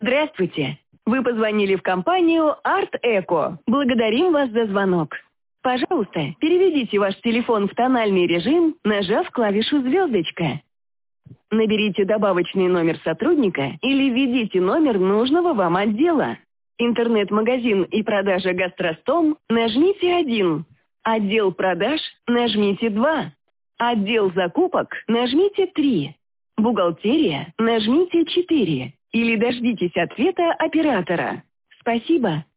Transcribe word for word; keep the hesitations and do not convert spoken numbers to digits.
Здравствуйте. Вы позвонили в компанию Art Eco. Благодарим вас за звонок. Пожалуйста, переведите ваш телефон в тональный режим, нажав клавишу «звездочка». Наберите добавочный номер сотрудника или введите номер нужного вам отдела. Интернет-магазин и продажа «Гастростом» нажмите один. Отдел продаж нажмите два. Отдел закупок нажмите три. Бухгалтерия нажмите четыре. Или дождитесь ответа оператора. Спасибо.